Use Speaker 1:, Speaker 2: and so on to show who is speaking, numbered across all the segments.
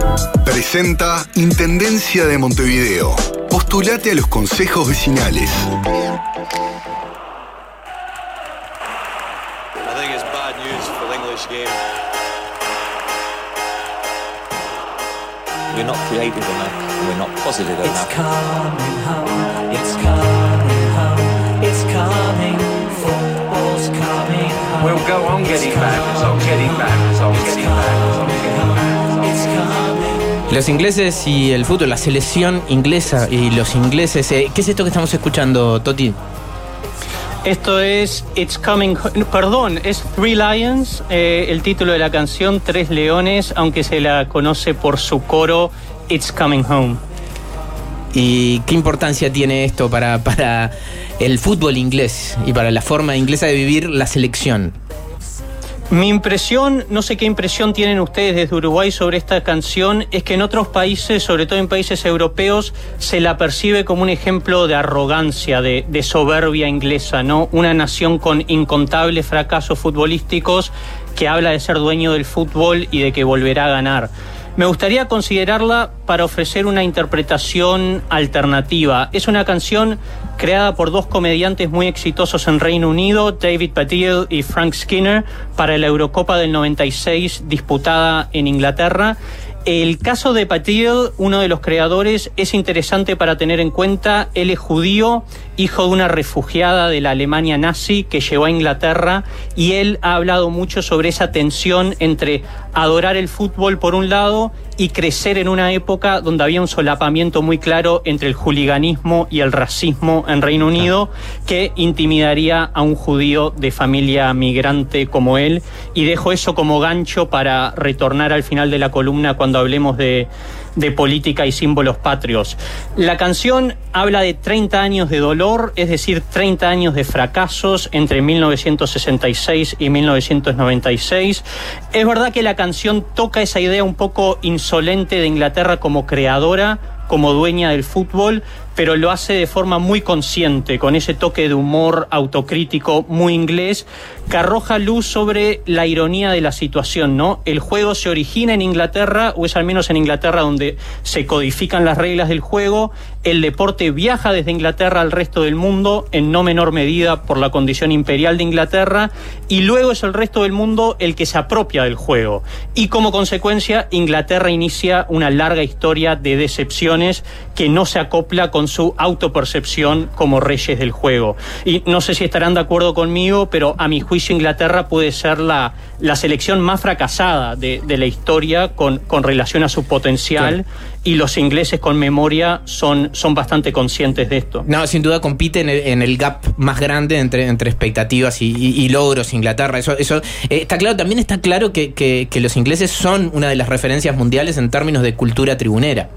Speaker 1: Presenta Intendencia de Montevideo. Postulate a los consejos vecinales.
Speaker 2: We're not creative enough, we're not positive enough.
Speaker 3: It's coming home, it's coming home, it's coming, football's coming home.
Speaker 4: We'll go on getting back, so getting back, so getting back, so getting back.
Speaker 3: It's coming.
Speaker 5: Los ingleses y el fútbol, la selección inglesa y los ingleses. ¿Qué es esto que estamos escuchando, Toti?
Speaker 6: Esto es It's Coming, perdón, es Three Lions, el título de la canción, Tres Leones, aunque se la conoce por su coro It's Coming Home.
Speaker 5: ¿Y qué importancia tiene esto para el fútbol inglés y para la forma inglesa de vivir la selección?
Speaker 6: Mi impresión, no sé qué impresión tienen ustedes desde Uruguay sobre esta canción, es que en otros países, sobre todo en países europeos, se la percibe como un ejemplo de arrogancia, de soberbia inglesa, ¿no? Una nación con incontables fracasos futbolísticos que habla de ser dueño del fútbol y de que volverá a ganar. Me gustaría considerarla para ofrecer una interpretación alternativa. Es una canción creada por dos comediantes muy exitosos en Reino Unido, David Baddiel y Frank Skinner, para la Eurocopa del 96 disputada en Inglaterra. El caso de Baddiel, uno de los creadores, es interesante para tener en cuenta. Él es judío, hijo de una refugiada de la Alemania nazi que llegó a Inglaterra, y él ha hablado mucho sobre esa tensión entre adorar el fútbol por un lado y crecer en una época donde había un solapamiento muy claro entre el hooliganismo y el racismo en Reino Unido, que intimidaría a un judío de familia migrante como él. Y dejo eso como gancho para retornar al final de la columna cuando hablemos de política y símbolos patrios. La canción habla de 30 años de dolor, es decir, 30 años de fracasos entre 1966 y 1996. Es verdad que la canción toca esa idea un poco insolente de Inglaterra como creadora, como dueña del fútbol, pero lo hace de forma muy consciente, con ese toque de humor autocrítico muy inglés, que arroja luz sobre la ironía de la situación, ¿no? El juego se origina en Inglaterra, o es al menos en Inglaterra donde se codifican las reglas del juego. El deporte viaja desde Inglaterra al resto del mundo, en no menor medida por la condición imperial de Inglaterra, y luego es el resto del mundo el que se apropia del juego. Y como consecuencia, Inglaterra inicia una larga historia de decepciones que no se acopla con su autopercepción como reyes del juego. Y no sé si estarán de acuerdo conmigo, pero a mi juicio Inglaterra puede ser la selección más fracasada de la historia con relación a su potencial. Claro. Y los ingleses con memoria son bastante conscientes de esto.
Speaker 5: No, sin duda compite en el gap más grande entre expectativas y logros Inglaterra. Eso está claro. También está claro que los ingleses son una de las referencias mundiales en términos de cultura tribunera.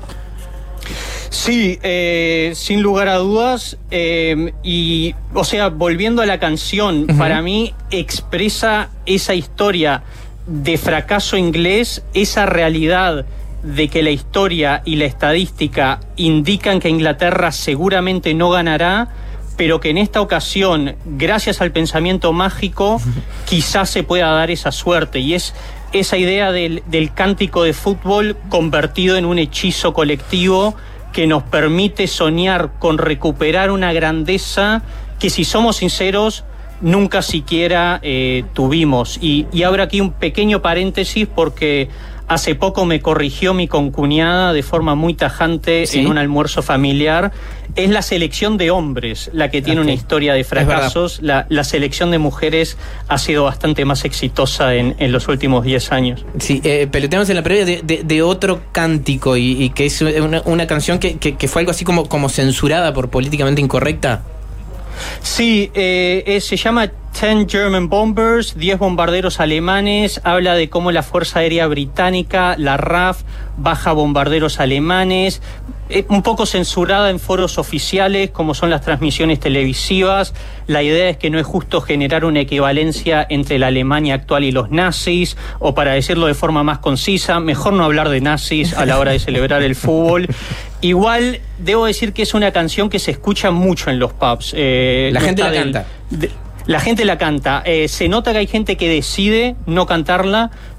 Speaker 6: Sí, sin lugar a dudas. Y, o sea, volviendo a la canción, para mí expresa esa historia de fracaso inglés, esa realidad de que la historia y la estadística indican que Inglaterra seguramente no ganará, pero que en esta ocasión, gracias al pensamiento mágico, quizás se pueda dar esa suerte. Y es esa idea del cántico de fútbol convertido en un hechizo colectivo que nos permite soñar con recuperar una grandeza que, si somos sinceros, nunca siquiera tuvimos. Y abro aquí un pequeño paréntesis porque hace poco me corrigió mi concuñada de forma muy tajante, ¿sí?, en un almuerzo familiar. Es la selección de hombres la que tiene una historia de fracasos. La selección de mujeres ha sido bastante más exitosa en los últimos 10 años. Sí,
Speaker 5: peloteamos en la previa de otro cántico y que es una canción que fue algo así como censurada por políticamente incorrecta.
Speaker 6: Sí, se llama 10 German Bombers, 10 bombarderos alemanes. Habla de cómo la Fuerza Aérea Británica, la RAF, baja bombarderos alemanes, un poco censurada en foros oficiales como son las transmisiones televisivas. La idea es que no es justo generar una equivalencia entre la Alemania actual y los nazis, o para decirlo de forma más concisa, mejor no hablar de nazis a la hora de celebrar el fútbol. Igual debo decir que es una canción que se escucha mucho en los pubs.
Speaker 5: La gente la canta.
Speaker 6: La gente la canta. Se nota que hay gente que decide no cantarla,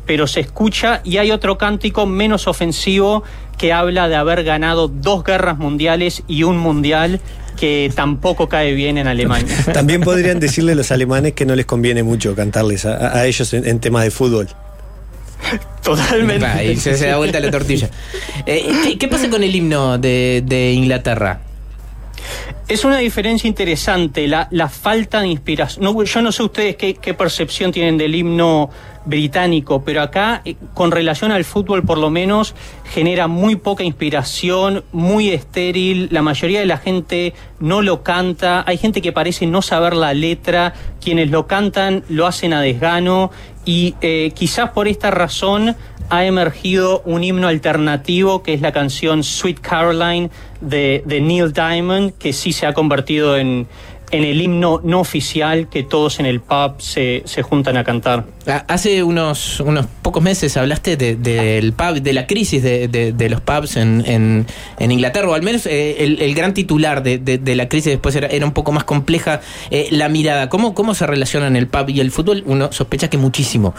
Speaker 6: pero se escucha, y hay otro cántico menos ofensivo que habla de haber ganado 2 guerras mundiales y un mundial, que tampoco cae bien en Alemania.
Speaker 7: También podrían decirle los alemanes que no les conviene mucho cantarles a ellos en temas de fútbol.
Speaker 6: Totalmente.
Speaker 5: Y se da vuelta la tortilla. ¿Qué pasa con el himno de Inglaterra?
Speaker 6: Es una diferencia interesante, la falta de inspiración. No, yo no sé ustedes qué percepción tienen del himno británico, pero acá, con relación al fútbol por lo menos, genera muy poca inspiración, muy estéril. La mayoría de la gente no lo canta, hay gente que parece no saber la letra, quienes lo cantan lo hacen a desgano, y quizás por esta razón ha emergido un himno alternativo, que es la canción Sweet Caroline de Neil Diamond, que sí se ha convertido en el himno no oficial que todos en el pub se juntan a cantar.
Speaker 5: Hace unos pocos meses hablaste del pub, de la crisis de los pubs en Inglaterra, o al menos el gran titular de la crisis después era un poco más compleja la mirada. ¿Cómo se relacionan el pub y el fútbol? Uno sospecha que muchísimo.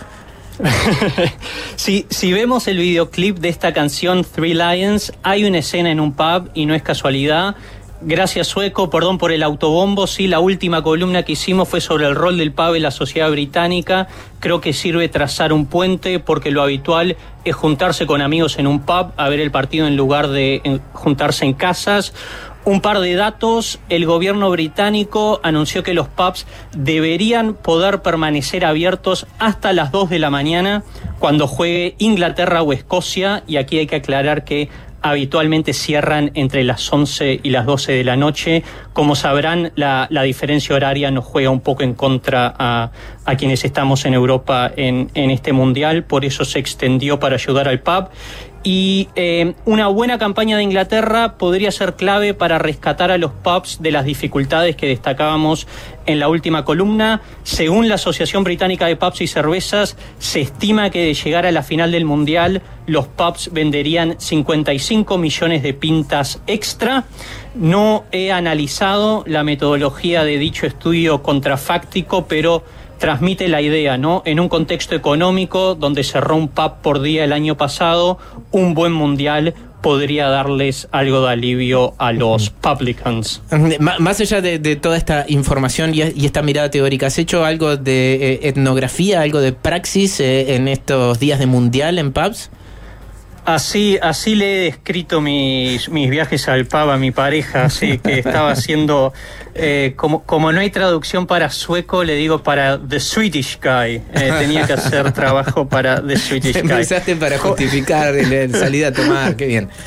Speaker 6: Si vemos el videoclip de esta canción Three Lions, hay una escena en un pub y no es casualidad. Gracias, Sueco, perdón por el autobombo. Sí, la última columna que hicimos fue sobre el rol del pub en la sociedad británica. Creo que sirve trazar un puente, porque lo habitual es juntarse con amigos en un pub a ver el partido en lugar de juntarse en casas. Un par de datos: el gobierno británico anunció que los pubs deberían poder permanecer abiertos hasta las 2 de la mañana cuando juegue Inglaterra o Escocia, y aquí hay que aclarar que habitualmente cierran entre las 11 y las 12 de la noche. Como sabrán, la diferencia horaria nos juega un poco en contra a quienes estamos en Europa en este mundial, por eso se extendió para ayudar al pub. Y una buena campaña de Inglaterra podría ser clave para rescatar a los pubs de las dificultades que destacábamos en la última columna. Según la Asociación Británica de Pubs y Cervezas, se estima que de llegar a la final del Mundial, los pubs venderían 55 millones de pintas extra. No he analizado la metodología de dicho estudio contrafáctico, pero transmite la idea, ¿no? En un contexto económico donde cerró un pub por día el año pasado, un buen mundial podría darles algo de alivio a los publicans.
Speaker 5: Más allá de toda esta información y esta mirada teórica, ¿has hecho algo de etnografía, algo de praxis en estos días de mundial en pubs?
Speaker 6: Así le he descrito mis viajes al pub a mi pareja, así que estaba haciendo, como no hay traducción para sueco, le digo para The Swedish Guy. Tenía que hacer trabajo para The Swedish Guy.
Speaker 5: Empezaste para justificar la salida a tomar, qué bien.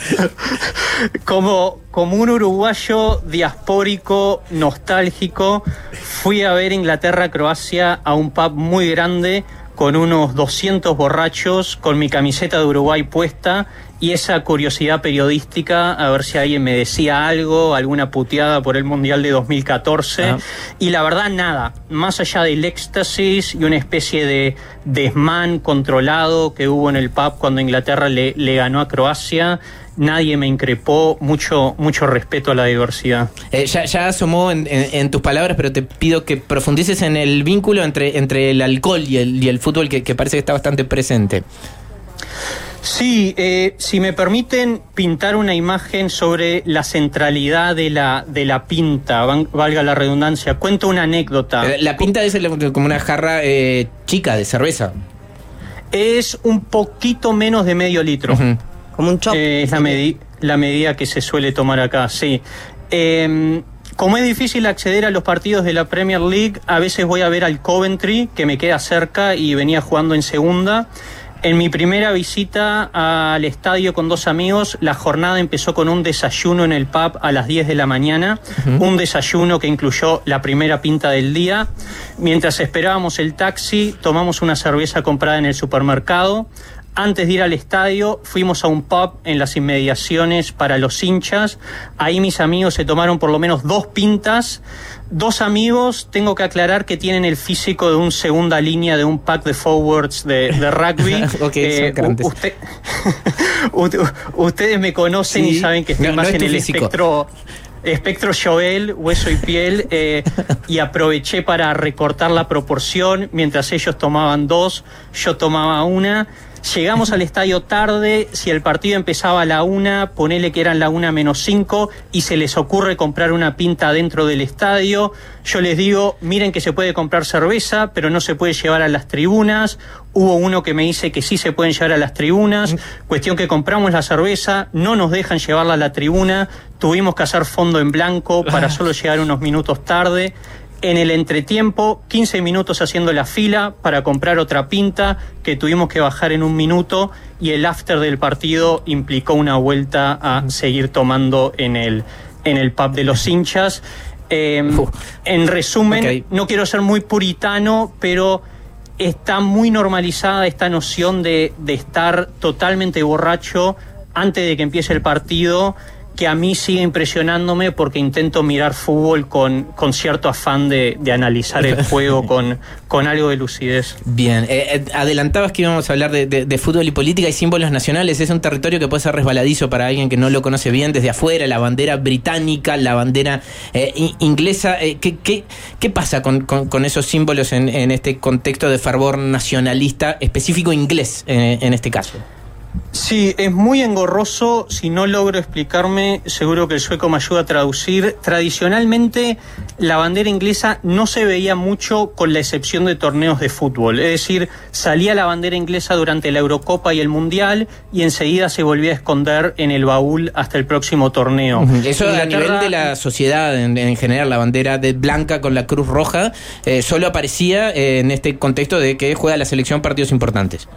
Speaker 6: Como un uruguayo diaspórico, nostálgico, fui a ver Inglaterra-Croacia a un pub muy grande, con unos 200 borrachos, con mi camiseta de Uruguay puesta, y esa curiosidad periodística, a ver si alguien me decía algo, alguna puteada por el Mundial de 2014. Y la verdad, nada, más allá del éxtasis y una especie de desmán controlado que hubo en el pub cuando Inglaterra le ganó a Croacia, nadie me increpó. Mucho respeto a la diversidad.
Speaker 5: Ya asomó en tus palabras, pero te pido que profundices en el vínculo entre el alcohol y el fútbol, que parece que está bastante presente.
Speaker 6: Sí, si me permiten pintar una imagen sobre la centralidad de la pinta, valga la redundancia, cuento una anécdota.
Speaker 5: La pinta es como una jarra chica de cerveza.
Speaker 6: Es un poquito menos de medio litro.
Speaker 5: Uh-huh.
Speaker 8: Como un chop.
Speaker 6: Es la medida que se suele tomar acá, sí. Como es difícil acceder a los partidos de la Premier League, a veces voy a ver al Coventry, que me queda cerca y venía jugando en segunda. En mi primera visita al estadio con 2 amigos, la jornada empezó con un desayuno en el pub a las 10 de la mañana, un desayuno que incluyó la primera pinta del día. Mientras esperábamos el taxi, tomamos una cerveza comprada en el supermercado. Antes de ir al estadio, fuimos a un pub en las inmediaciones para los hinchas. Ahí mis amigos se tomaron por lo menos 2 pintas. 2 amigos, tengo que aclarar, que tienen el físico de un segunda línea de un pack de forwards de rugby.
Speaker 5: Okay,
Speaker 6: ustedes me conocen, sí, y saben que estoy más en el espectro Espectro Joel, hueso y piel, y aproveché para recortar la proporción. Mientras ellos tomaban 2, yo tomaba 1. Llegamos al estadio tarde. Si el partido empezaba a la 1, ponele que eran la 1:05, y se les ocurre comprar una pinta dentro del estadio, yo les digo, miren que se puede comprar cerveza, pero no se puede llevar a las tribunas. Hubo uno que me dice que sí se pueden llevar a las tribunas. Cuestión que compramos la cerveza, no nos dejan llevarla a la tribuna, tuvimos que hacer fondo en blanco para solo llegar unos minutos tarde. En el entretiempo, 15 minutos haciendo la fila para comprar otra pinta, que tuvimos que bajar en 1 minuto, y el after del partido implicó una vuelta a seguir tomando en el pub de los hinchas. En resumen, no quiero ser muy puritano, pero está muy normalizada esta noción de estar totalmente borracho antes de que empiece el partido, que a mí sigue impresionándome porque intento mirar fútbol con cierto afán de analizar el juego con algo de lucidez.
Speaker 5: Bien, adelantabas que íbamos a hablar de fútbol y política y símbolos nacionales. Es un territorio que puede ser resbaladizo para alguien que no lo conoce bien desde afuera. La bandera británica, la bandera inglesa. ¿Qué pasa con esos símbolos en este contexto de fervor nacionalista específico inglés en este caso?
Speaker 6: Sí, es muy engorroso. Si no logro explicarme, seguro que el sueco me ayuda a traducir. Tradicionalmente, la bandera inglesa no se veía mucho, con la excepción de torneos de fútbol. Es decir, salía la bandera inglesa durante la Eurocopa y el Mundial, y enseguida se volvía a esconder en el baúl hasta el próximo torneo.
Speaker 5: Eso a nivel de la sociedad en general, la bandera de blanca con la cruz roja, solo aparecía en este contexto de que juega la selección partidos importantes.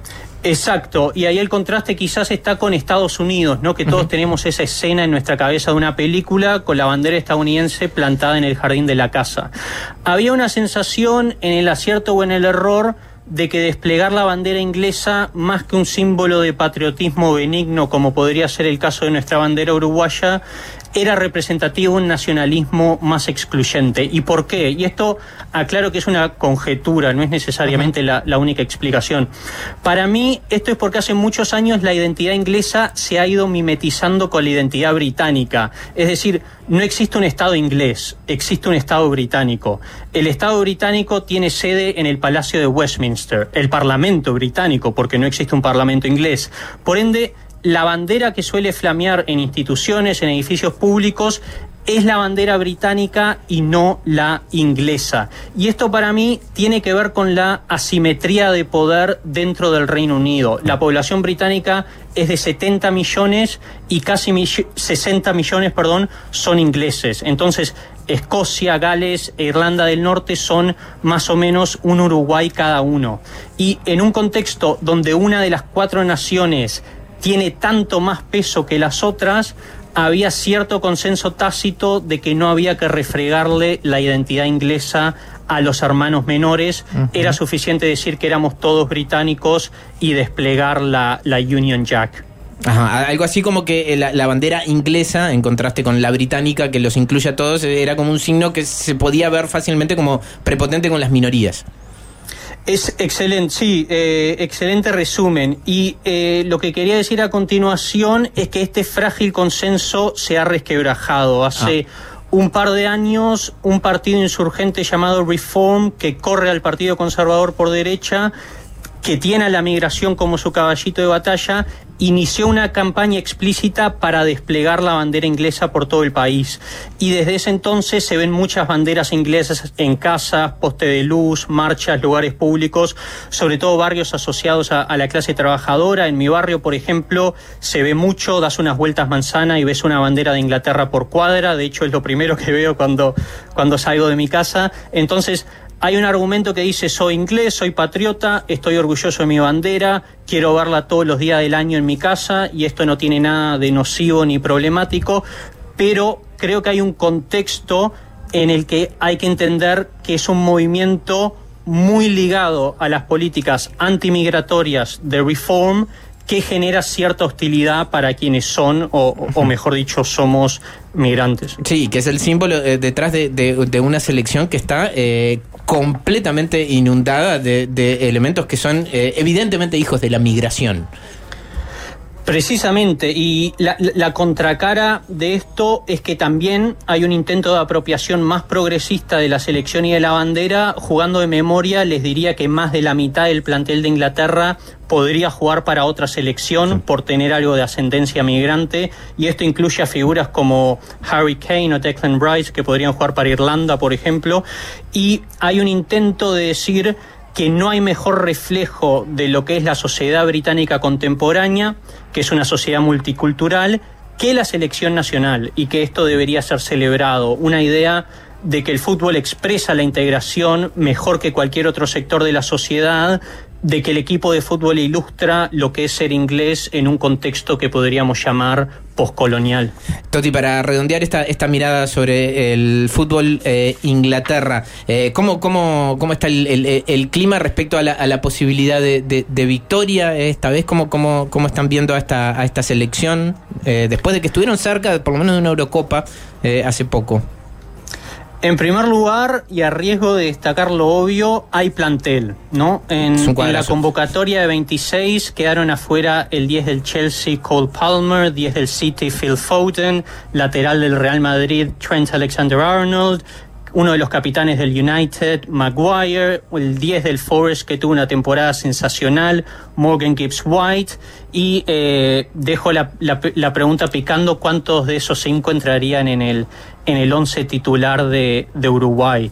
Speaker 6: Exacto, y ahí el contraste quizás está con Estados Unidos, ¿no? Que todos tenemos esa escena en nuestra cabeza de una película con la bandera estadounidense plantada en el jardín de la casa. Había una sensación, en el acierto o en el error, de que desplegar la bandera inglesa, más que un símbolo de patriotismo benigno, como podría ser el caso de nuestra bandera uruguaya, era representativo de un nacionalismo más excluyente. ¿Y por qué? Y esto aclaro que es una conjetura, no es necesariamente la única explicación. Para mí, esto es porque hace muchos años la identidad inglesa se ha ido mimetizando con la identidad británica. Es decir, no existe un Estado inglés, existe un Estado británico. El Estado británico tiene sede en el Palacio de Westminster, el Parlamento británico, porque no existe un Parlamento inglés. Por ende, la bandera que suele flamear en instituciones, en edificios públicos, es la bandera británica y no la inglesa. Y esto para mí tiene que ver con la asimetría de poder dentro del Reino Unido. La población británica es de 70 millones y casi 60 millones, son ingleses. Entonces, Escocia, Gales e Irlanda del Norte son más o menos un Uruguay cada uno. Y en un contexto donde una de las 4 naciones tiene tanto más peso que las otras, había cierto consenso tácito de que no había que refregarle la identidad inglesa a los hermanos menores. Era suficiente decir que éramos todos británicos y desplegar la Union Jack.
Speaker 5: Ajá, algo así como que la bandera inglesa, en contraste con la británica, que los incluye a todos, era como un signo que se podía ver fácilmente como prepotente con las minorías.
Speaker 6: Es excelente, sí, excelente resumen. Y lo que quería decir a continuación es que este frágil consenso se ha resquebrajado. Hace un par de años, un partido insurgente llamado Reform, que corre al Partido Conservador por derecha, que tiene a la migración como su caballito de batalla, inició una campaña explícita para desplegar la bandera inglesa por todo el país. Y desde ese entonces se ven muchas banderas inglesas en casas, poste de luz, marchas, lugares públicos, sobre todo barrios asociados a la clase trabajadora. En mi barrio, por ejemplo, se ve mucho, das unas vueltas manzana y ves una bandera de Inglaterra por cuadra. De hecho, es lo primero que veo cuando salgo de mi casa. Entonces, hay un argumento que dice: soy inglés, soy patriota, estoy orgulloso de mi bandera, quiero verla todos los días del año en mi casa, y esto no tiene nada de nocivo ni problemático, pero creo que hay un contexto en el que hay que entender que es un movimiento muy ligado a las políticas antimigratorias de Reform, que genera cierta hostilidad para quienes son, o mejor dicho, somos migrantes.
Speaker 5: Sí, que es el símbolo detrás de una selección que está completamente inundada de elementos que son evidentemente hijos de la migración.
Speaker 6: Precisamente, y la contracara de esto es que también hay un intento de apropiación más progresista de la selección y de la bandera. Jugando de memoria, les diría que más de la mitad del plantel de Inglaterra podría jugar para otra selección por tener algo de ascendencia migrante, y esto incluye a figuras como Harry Kane o Declan Rice, que podrían jugar para Irlanda, por ejemplo, y hay un intento de decir que no hay mejor reflejo de lo que es la sociedad británica contemporánea, que es una sociedad multicultural, que la selección nacional, y que esto debería ser celebrado. Una idea de que el fútbol expresa la integración mejor que cualquier otro sector de la sociedad, de que el equipo de fútbol ilustra lo que es ser inglés en un contexto que podríamos llamar postcolonial.
Speaker 5: Toti, para redondear esta mirada sobre el fútbol Inglaterra, ¿cómo está el clima respecto a la posibilidad de victoria esta vez? ¿Cómo están viendo a esta selección después de que estuvieron cerca, por lo menos, de una Eurocopa hace poco?
Speaker 6: En primer lugar, y a riesgo de destacar lo obvio, hay plantel, ¿no? En la convocatoria de 26 quedaron afuera el 10 del Chelsea, Cole Palmer, 10 del City, Phil Foden, lateral del Real Madrid, Trent Alexander-Arnold, uno de los capitanes del United, Maguire, el 10 del Forest, que tuvo una temporada sensacional, Morgan Gibbs-White, y dejo la pregunta picando: ¿cuántos de esos 5 entrarían en el 11 titular de Uruguay?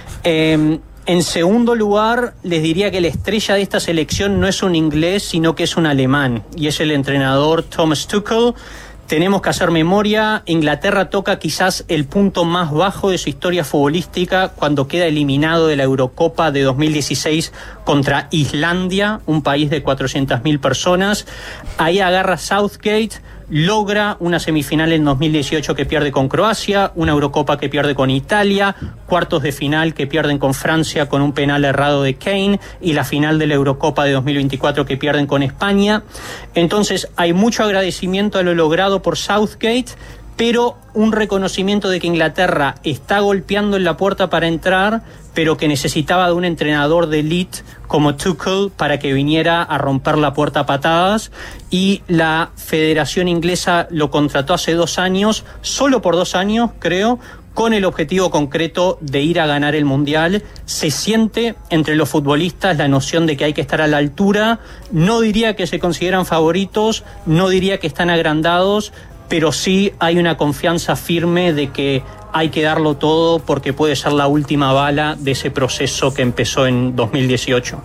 Speaker 6: En segundo lugar, les diría que la estrella de esta selección no es un inglés, sino que es un alemán, y es el entrenador Thomas Tuchel. Tenemos que hacer memoria. Inglaterra toca quizás el punto más bajo de su historia futbolística cuando queda eliminado de la Eurocopa de 2016 contra Islandia, un país de 400.000 personas. Ahí agarra Southgate, logra una semifinal en 2018 que pierde con Croacia, una Eurocopa que pierde con Italia, cuartos de final que pierden con Francia con un penal errado de Kane, y la final de la Eurocopa de 2024 que pierden con España. Entonces hay mucho agradecimiento a lo logrado por Southgate, pero un reconocimiento de que Inglaterra está golpeando en la puerta para entrar, pero que necesitaba de un entrenador de elite como Tuchel para que viniera a romper la puerta a patadas, y la Federación Inglesa lo contrató hace 2 años, solo por 2 años, creo, con el objetivo concreto de ir a ganar el Mundial. Se siente entre los futbolistas la noción de que hay que estar a la altura. No diría que se consideran favoritos, no diría que están agrandados, pero sí hay una confianza firme de que hay que darlo todo porque puede ser la última bala de ese proceso que empezó en 2018.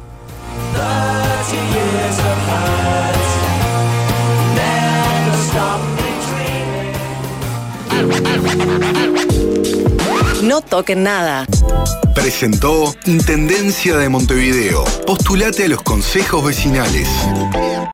Speaker 8: No toquen nada.
Speaker 1: Presentó Intendencia de Montevideo. Postulate a los consejos vecinales.